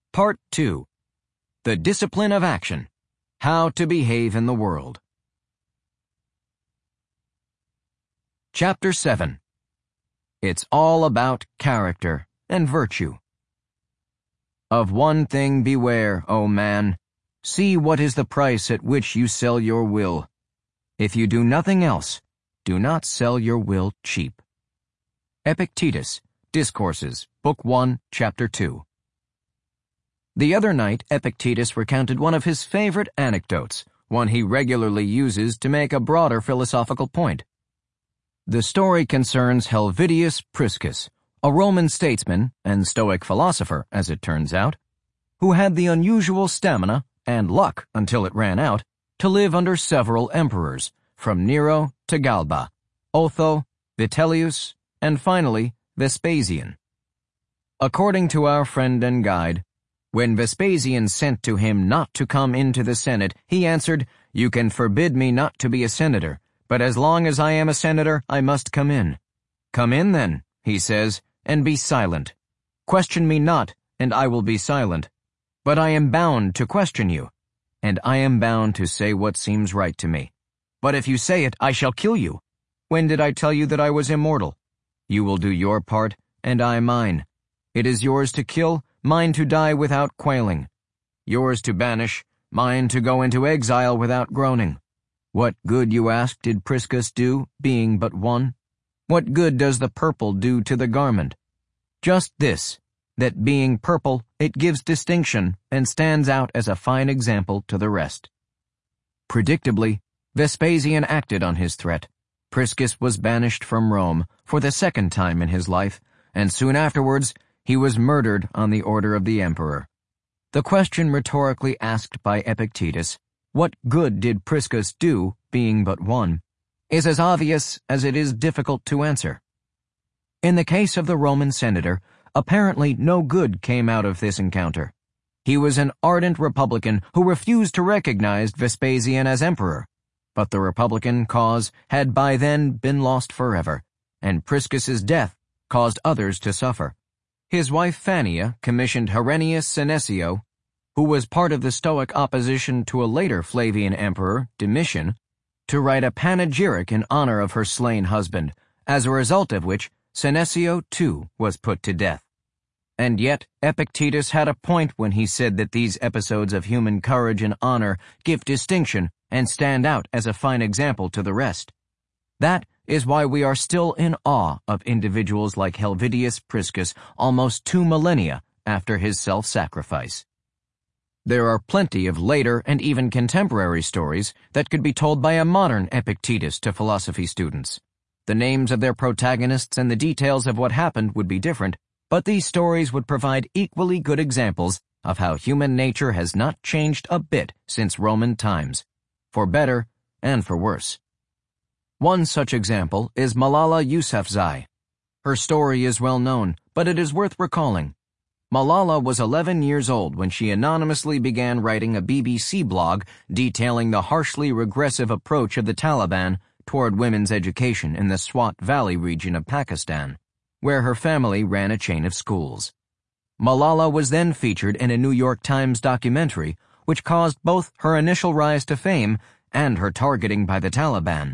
Part 2. The Discipline of Action. How to Behave in the World. Chapter 7. It's all about character and virtue. Of one thing beware, O man. See what is the price at which you sell your will. If you do nothing else, do not sell your will cheap. Epictetus, Discourses, Book 1, Chapter 2. The other night, Epictetus recounted one of his favorite anecdotes, one he regularly uses to make a broader philosophical point. The story concerns Helvidius Priscus, a Roman statesman and Stoic philosopher, as it turns out, who had the unusual stamina and luck until it ran out to live under several emperors, from Nero to Galba, Otho, Vitellius, and finally Vespasian. According to our friend and guide, when Vespasian sent to him not to come into the Senate, he answered, "You can forbid me not to be a senator, but as long as I am a senator, I must come in. Come in then," he says, "and be silent. Question me not, and I will be silent. But I am bound to question you, and I am bound to say what seems right to me. But if you say it, I shall kill you. When did I tell you that I was immortal? You will do your part, and I mine. It is yours to kill, mine to die without quailing. Yours to banish, mine to go into exile without groaning. What good, you ask, did Priscus do, being but one? What good does the purple do to the garment? Just this, that being purple, it gives distinction and stands out as a fine example to the rest." Predictably, Vespasian acted on his threat. Priscus was banished from Rome for the second time in his life, and soon afterwards, he was murdered on the order of the emperor. The question rhetorically asked by Epictetus, what good did Priscus do, being but one, is as obvious as it is difficult to answer. In the case of the Roman senator, apparently no good came out of this encounter. He was an ardent Republican who refused to recognize Vespasian as emperor, but the Republican cause had by then been lost forever, and Priscus's death caused others to suffer. His wife Fannia commissioned Herennius Senecio, who was part of the Stoic opposition to a later Flavian emperor, Domitian, to write a panegyric in honor of her slain husband, as a result of which Senecio, too, was put to death. And yet Epictetus had a point when he said that these episodes of human courage and honor give distinction and stand out as a fine example to the rest. That is why we are still in awe of individuals like Helvidius Priscus almost 2 millennia after his self-sacrifice. There are plenty of later and even contemporary stories that could be told by a modern Epictetus to philosophy students. The names of their protagonists and the details of what happened would be different, but these stories would provide equally good examples of how human nature has not changed a bit since Roman times, for better and for worse. One such example is Malala Yousafzai. Her story is well known, but it is worth recalling. Malala was 11 years old when she anonymously began writing a BBC blog detailing the harshly regressive approach of the Taliban toward women's education in the Swat Valley region of Pakistan, where her family ran a chain of schools. Malala was then featured in a New York Times documentary, which caused both her initial rise to fame and her targeting by the Taliban.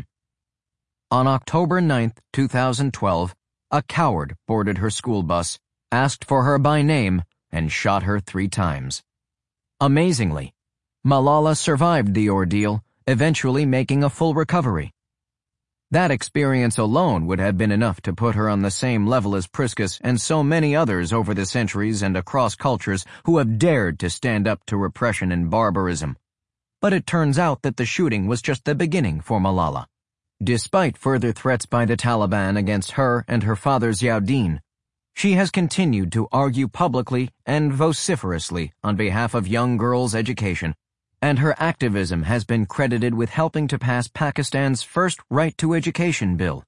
On October 9, 2012, a coward boarded her school bus, asked for her by name, and shot her 3 times. Amazingly, Malala survived the ordeal, eventually making a full recovery. That experience alone would have been enough to put her on the same level as Priscus and so many others over the centuries and across cultures who have dared to stand up to repression and barbarism. But it turns out that the shooting was just the beginning for Malala. Despite further threats by the Taliban against her and her father Ziauddin, she has continued to argue publicly and vociferously on behalf of young girls' education, and her activism has been credited with helping to pass Pakistan's first right to education bill.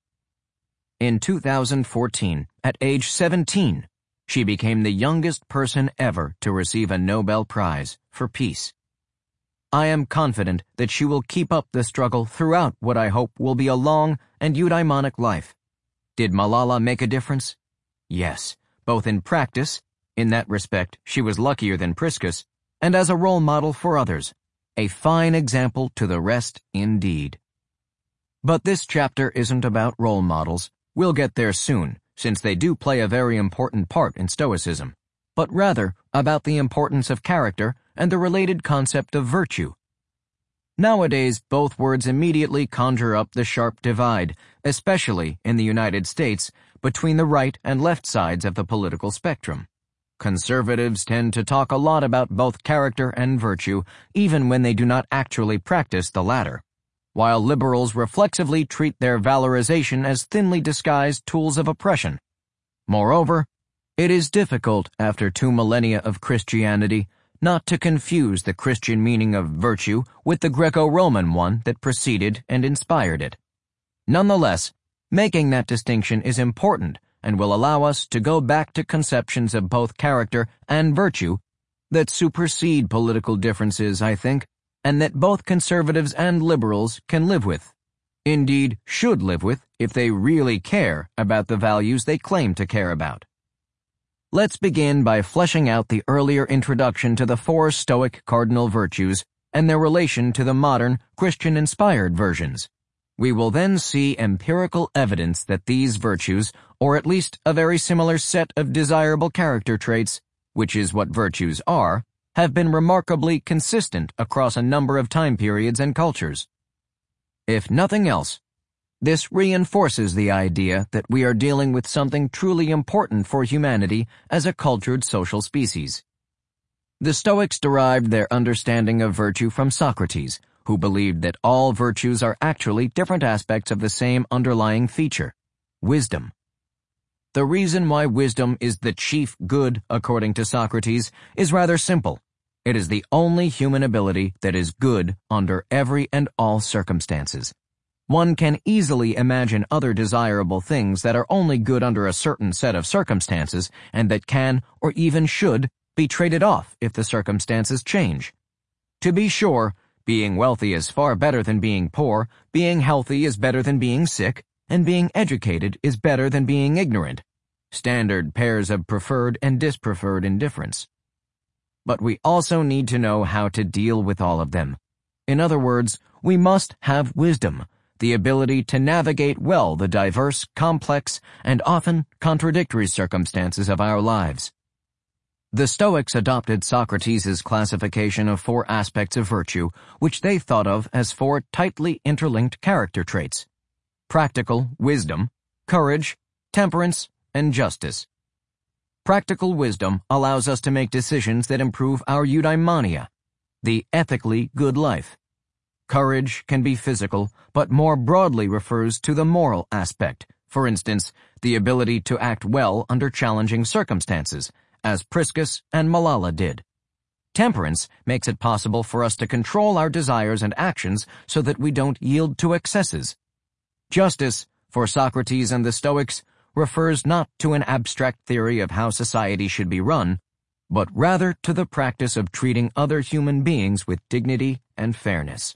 In 2014, at age 17, she became the youngest person ever to receive a Nobel Prize for peace. I am confident that she will keep up the struggle throughout what I hope will be a long and eudaimonic life. Did Malala make a difference? Yes, both in practice, In that respect, she was luckier than Priscus, and as a role model for others, a fine example to the rest indeed. But this chapter isn't about role models. We'll get there soon, since they do play a very important part in Stoicism, but rather about the importance of character and the related concept of virtue. Nowadays, both words immediately conjure up the sharp divide, especially in the United States, between the right and left sides of the political spectrum. Conservatives tend to talk a lot about both character and virtue, even when they do not actually practice the latter, while liberals reflexively treat their valorization as thinly disguised tools of oppression. Moreover, it is difficult, after 2 millennia of Christianity, not to confuse the Christian meaning of virtue with the Greco-Roman one that preceded and inspired it. Nonetheless, making that distinction is important and will allow us to go back to conceptions of both character and virtue that supersede political differences, I think, and that both conservatives and liberals can live with. Indeed, should live with if they really care about the values they claim to care about. Let's begin by fleshing out the earlier introduction to the 4 Stoic cardinal virtues and their relation to the modern, Christian-inspired versions. We will then see empirical evidence that these virtues, or at least a very similar set of desirable character traits, which is what virtues are, have been remarkably consistent across a number of time periods and cultures. If nothing else, this reinforces the idea that we are dealing with something truly important for humanity as a cultured social species. The Stoics derived their understanding of virtue from Socrates, who believed that all virtues are actually different aspects of the same underlying feature, wisdom. The reason why wisdom is the chief good, according to Socrates, is rather simple. It is the only human ability that is good under every and all circumstances. One can easily imagine other desirable things that are only good under a certain set of circumstances and that can, or even should, be traded off if the circumstances change. To be sure, being wealthy is far better than being poor, being healthy is better than being sick, and being educated is better than being ignorant. Standard pairs of preferred and dispreferred indifference. But we also need to know how to deal with all of them. In other words, we must have wisdom, the ability to navigate well the diverse, complex, and often contradictory circumstances of our lives. The Stoics adopted Socrates' classification of 4 aspects of virtue, which they thought of as 4 tightly interlinked character traits: practical wisdom, courage, temperance, and justice. Practical wisdom allows us to make decisions that improve our eudaimonia, the ethically good life. Courage can be physical, but more broadly refers to the moral aspect, for instance, the ability to act well under challenging circumstances, as Priscus and Malala did. Temperance makes it possible for us to control our desires and actions so that we don't yield to excesses. Justice, for Socrates and the Stoics, refers not to an abstract theory of how society should be run, but rather to the practice of treating other human beings with dignity and fairness.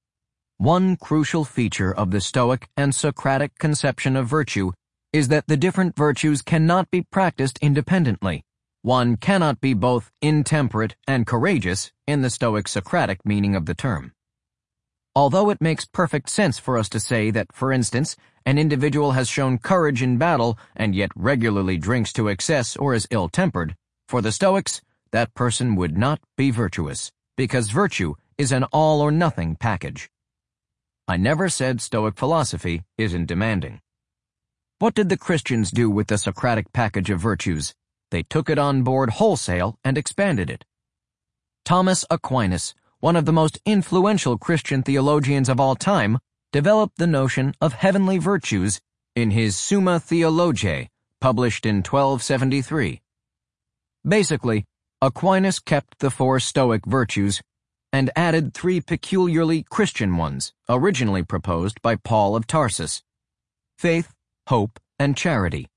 One crucial feature of the Stoic and Socratic conception of virtue is that the different virtues cannot be practiced independently. One cannot be both intemperate and courageous in the Stoic-Socratic meaning of the term. Although it makes perfect sense for us to say that, for instance, an individual has shown courage in battle and yet regularly drinks to excess or is ill-tempered, for the Stoics, that person would not be virtuous, because virtue is an all-or-nothing package. I never said Stoic philosophy isn't demanding. What did the Christians do with the Socratic package of virtues? They took it on board wholesale and expanded it. Thomas Aquinas, one of the most influential Christian theologians of all time, developed the notion of heavenly virtues in his Summa Theologiae, published in 1273. Basically, Aquinas kept the 4 Stoic virtues and added 3 peculiarly Christian ones, originally proposed by Paul of Tarsus: faith, hope, and charity.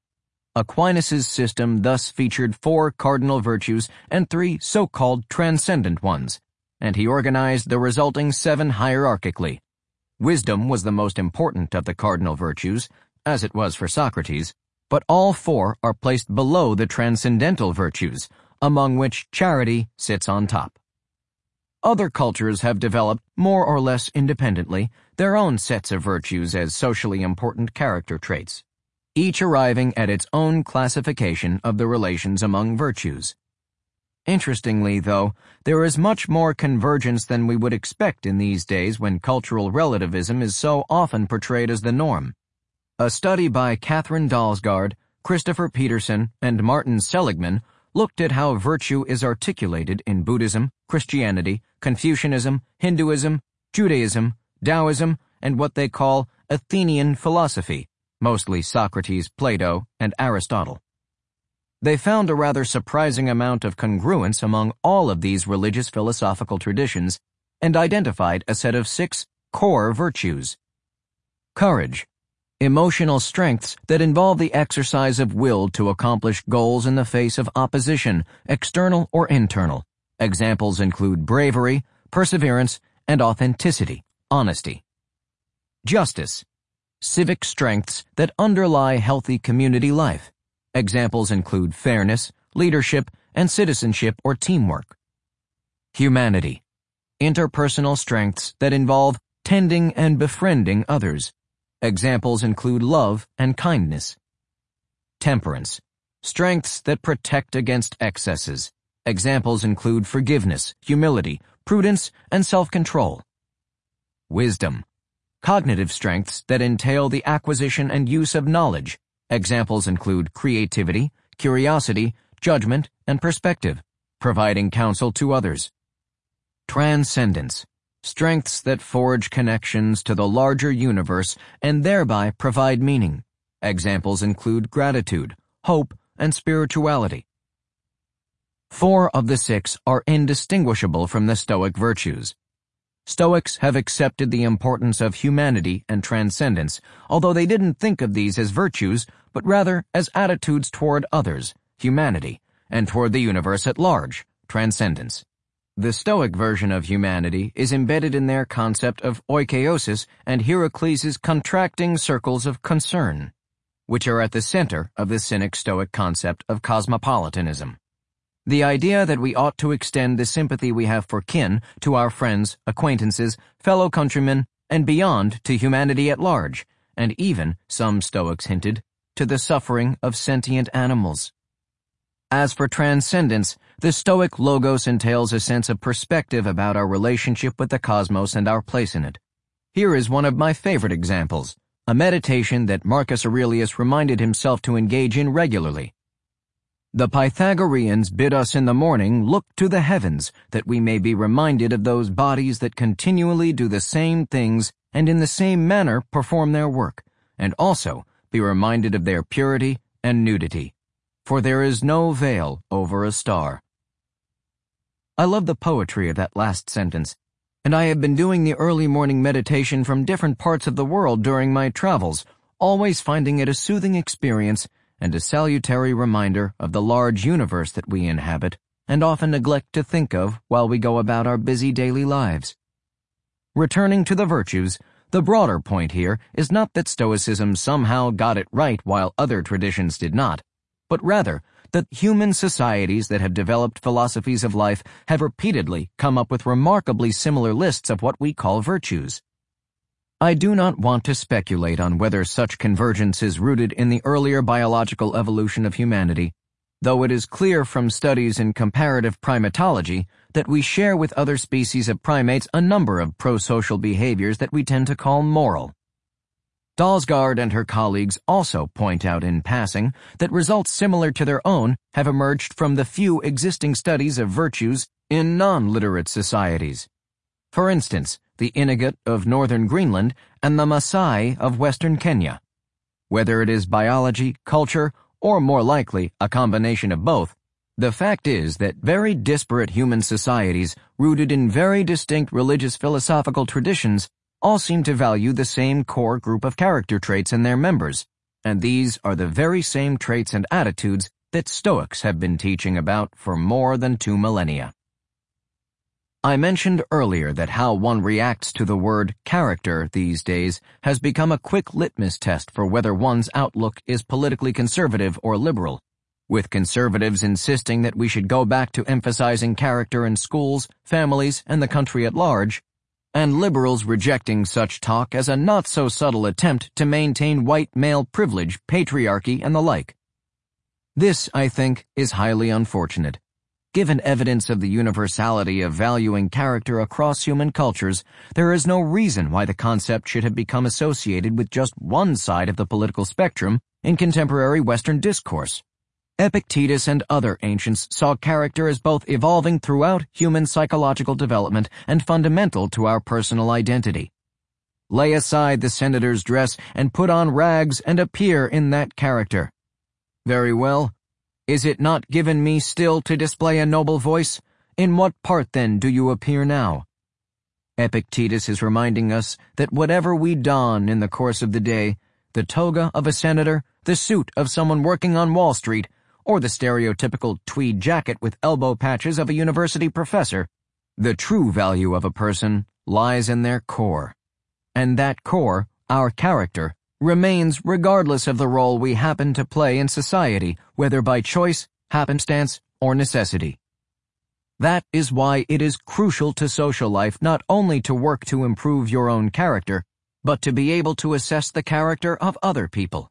Aquinas' system thus featured 4 cardinal virtues and 3 so-called transcendent ones, and he organized the resulting 7 hierarchically. Wisdom was the most important of the cardinal virtues, as it was for Socrates, but all four are placed below the transcendental virtues, among which charity sits on top. Other cultures have developed, more or less independently, their own sets of virtues as socially important character traits, each arriving at its own classification of the relations among virtues. Interestingly, though, there is much more convergence than we would expect in these days when cultural relativism is so often portrayed as the norm. A study by Katherine Dalsgaard, Christopher Peterson, and Martin Seligman looked at how virtue is articulated in Buddhism, Christianity, Confucianism, Hinduism, Judaism, Taoism, and what they call Athenian philosophy, mostly Socrates, Plato, and Aristotle. They found a rather surprising amount of congruence among all of these religious philosophical traditions and identified a set of 6 core virtues. Courage, emotional strengths that involve the exercise of will to accomplish goals in the face of opposition, external or internal. Examples include bravery, perseverance, and authenticity, honesty. Justice, civic strengths that underlie healthy community life. Examples include fairness, leadership, and citizenship or teamwork. Humanity, interpersonal strengths that involve tending and befriending others. Examples include love and kindness. Temperance, strengths that protect against excesses. Examples include forgiveness, humility, prudence, and self-control. Wisdom, cognitive strengths that entail the acquisition and use of knowledge. Examples include creativity, curiosity, judgment, and perspective, providing counsel to others. Transcendence, strengths that forge connections to the larger universe and thereby provide meaning. Examples include gratitude, hope, and spirituality. 4 of the 6 are indistinguishable from the Stoic virtues. Stoics have accepted the importance of humanity and transcendence, although they didn't think of these as virtues, but rather as attitudes toward others, humanity, and toward the universe at large, transcendence. The Stoic version of humanity is embedded in their concept of oikeiosis and Heracles' contracting circles of concern, which are at the center of the Cynic Stoic concept of cosmopolitanism. The idea that we ought to extend the sympathy we have for kin to our friends, acquaintances, fellow countrymen, and beyond to humanity at large, and even, some Stoics hinted, to the suffering of sentient animals. As for transcendence, the Stoic logos entails a sense of perspective about our relationship with the cosmos and our place in it. Here is one of my favorite examples, a meditation that Marcus Aurelius reminded himself to engage in regularly. The Pythagoreans bid us in the morning look to the heavens, that we may be reminded of those bodies that continually do the same things and in the same manner perform their work, and also be reminded of their purity and nudity. For there is no veil over a star. I love the poetry of that last sentence, and I have been doing the early morning meditation from different parts of the world during my travels, always finding it a soothing experience and a salutary reminder of the large universe that we inhabit and often neglect to think of while we go about our busy daily lives. Returning to the virtues, the broader point here is not that Stoicism somehow got it right while other traditions did not, but rather that human societies that have developed philosophies of life have repeatedly come up with remarkably similar lists of what we call virtues. I do not want to speculate on whether such convergence is rooted in the earlier biological evolution of humanity, though it is clear from studies in comparative primatology that we share with other species of primates a number of prosocial behaviors that we tend to call moral. Dalsgaard and her colleagues also point out in passing that results similar to their own have emerged from the few existing studies of virtues in non-literate societies. For instance, the Inugut of northern Greenland and the Maasai of western Kenya. Whether it is biology, culture, or more likely, a combination of both, the fact is that very disparate human societies, rooted in very distinct religious philosophical traditions, all seem to value the same core group of character traits in their members, and these are the very same traits and attitudes that Stoics have been teaching about for more than 2 millennia. I mentioned earlier that how one reacts to the word character these days has become a quick litmus test for whether one's outlook is politically conservative or liberal, with conservatives insisting that we should go back to emphasizing character in schools, families, and the country at large, and liberals rejecting such talk as a not-so-subtle attempt to maintain white male privilege, patriarchy, and the like. This, I think, is highly unfortunate. Given evidence of the universality of valuing character across human cultures, there is no reason why the concept should have become associated with just one side of the political spectrum in contemporary Western discourse. Epictetus and other ancients saw character as both evolving throughout human psychological development and fundamental to our personal identity. Lay aside the senator's dress and put on rags and appear in that character. Very well. Is it not given me still to display a noble voice? In what part, then, do you appear now? Epictetus is reminding us that whatever we don in the course of the day, the toga of a senator, the suit of someone working on Wall Street, or the stereotypical tweed jacket with elbow patches of a university professor, the true value of a person lies in their core. And that core, our character, remains regardless of the role we happen to play in society, whether by choice, happenstance, or necessity. That is why it is crucial to social life not only to work to improve your own character, but to be able to assess the character of other people.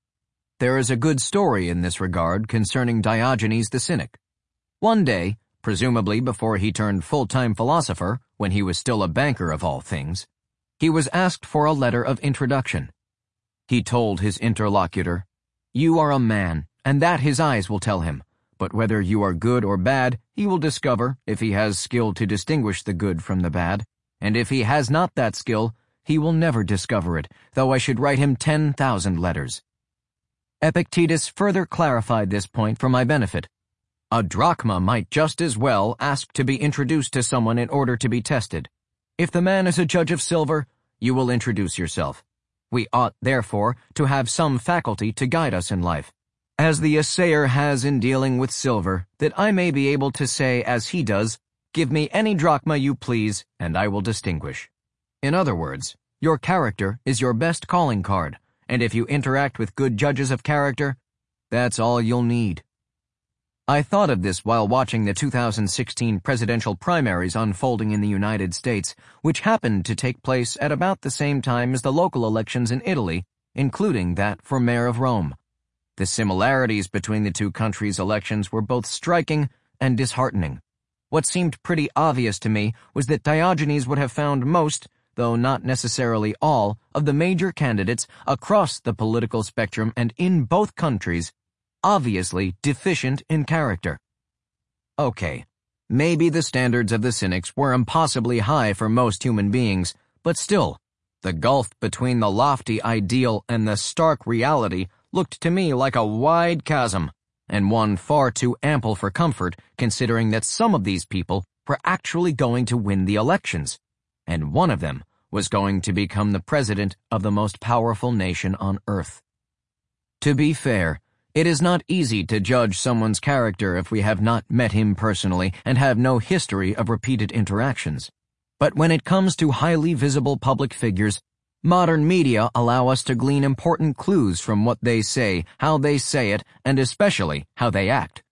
There is a good story in this regard concerning Diogenes the Cynic. One day, presumably before he turned full-time philosopher, when he was still a banker of all things, he was asked for a letter of introduction. He told his interlocutor, "You are a man, and that his eyes will tell him, but whether you are good or bad, he will discover if he has skill to distinguish the good from the bad, and if he has not that skill, he will never discover it, though I should write him 10,000 letters." Epictetus further clarified this point for my benefit. A drachma might just as well ask to be introduced to someone in order to be tested. If the man is a judge of silver, you will introduce yourself. We ought, therefore, to have some faculty to guide us in life, as the assayer has in dealing with silver, that I may be able to say as he does, "Give me any drachma you please, and I will distinguish." In other words, your character is your best calling card, and if you interact with good judges of character, that's all you'll need. I thought of this while watching the 2016 presidential primaries unfolding in the United States, which happened to take place at about the same time as the local elections in Italy, including that for mayor of Rome. The similarities between the two countries' elections were both striking and disheartening. What seemed pretty obvious to me was that Diogenes would have found most, though not necessarily all, of the major candidates across the political spectrum and in both countries obviously deficient in character. Okay, maybe the standards of the cynics were impossibly high for most human beings, but still, the gulf between the lofty ideal and the stark reality looked to me like a wide chasm, and one far too ample for comfort considering that some of these people were actually going to win the elections, and one of them was going to become the president of the most powerful nation on earth. To be fair, it is not easy to judge someone's character if we have not met him personally and have no history of repeated interactions. But when it comes to highly visible public figures, modern media allow us to glean important clues from what they say, how they say it, and especially how they act.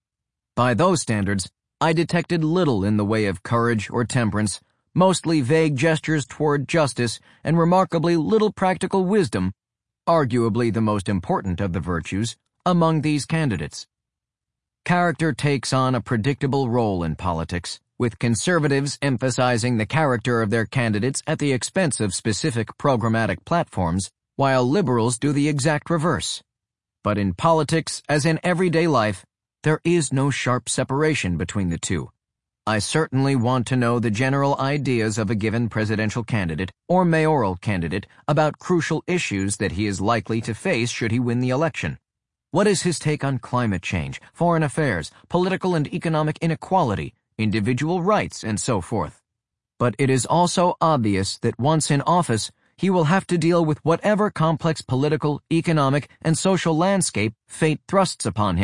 By those standards, I detected little in the way of courage or temperance, mostly vague gestures toward justice, and remarkably little practical wisdom, arguably the most important of the virtues, among these candidates. Character takes on a predictable role in politics, with conservatives emphasizing the character of their candidates at the expense of specific programmatic platforms, while liberals do the exact reverse. But in politics, as in everyday life, there is no sharp separation between the two. I certainly want to know the general ideas of a given presidential candidate or mayoral candidate about crucial issues that he is likely to face should he win the election. What is his take on climate change, foreign affairs, political and economic inequality, individual rights, and so forth? But it is also obvious that once in office, he will have to deal with whatever complex political, economic, and social landscape fate thrusts upon him,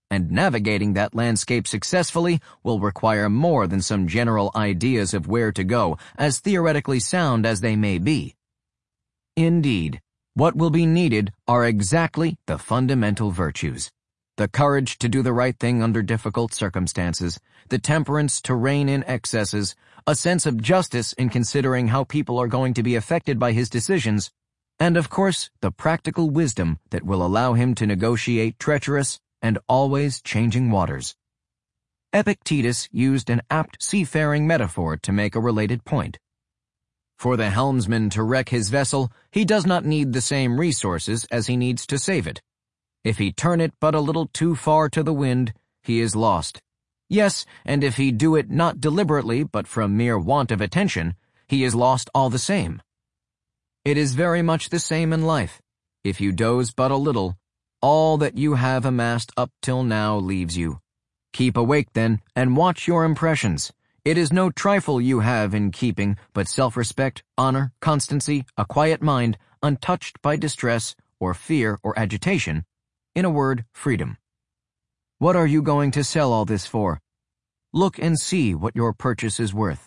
and navigating that landscape successfully will require more than some general ideas of where to go, as theoretically sound as they may be. Indeed, what will be needed are exactly the fundamental virtues: the courage to do the right thing under difficult circumstances, the temperance to rein in excesses, a sense of justice in considering how people are going to be affected by his decisions, and of course the practical wisdom that will allow him to negotiate treacherous and always changing waters. Epictetus used an apt seafaring metaphor to make a related point. For the helmsman to wreck his vessel, he does not need the same resources as he needs to save it. If he turn it but a little too far to the wind, he is lost. Yes, and if he do it not deliberately but from mere want of attention, he is lost all the same. It is very much the same in life. If you doze but a little, all that you have amassed up till now leaves you. Keep awake then, and watch your impressions. It is no trifle you have in keeping, but self-respect, honor, constancy, a quiet mind, untouched by distress, or fear, or agitation. In a word, freedom. What are you going to sell all this for? Look and see what your purchase is worth.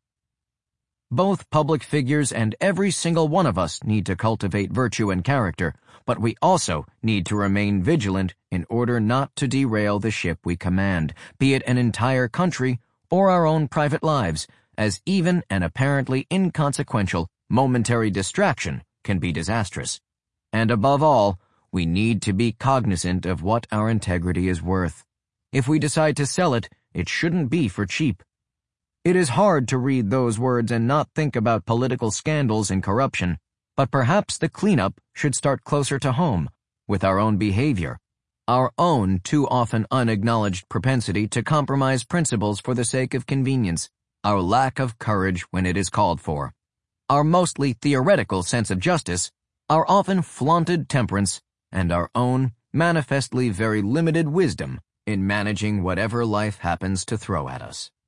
Both public figures and every single one of us need to cultivate virtue and character, but we also need to remain vigilant in order not to derail the ship we command, be it an entire country or our own private lives, as even an apparently inconsequential, momentary distraction can be disastrous. And above all, we need to be cognizant of what our integrity is worth. If we decide to sell it, it shouldn't be for cheap. It is hard to read those words and not think about political scandals and corruption, but perhaps the cleanup should start closer to home, with our own behavior, our own too often unacknowledged propensity to compromise principles for the sake of convenience, our lack of courage when it is called for, our mostly theoretical sense of justice, our often flaunted temperance, and our own manifestly very limited wisdom in managing whatever life happens to throw at us.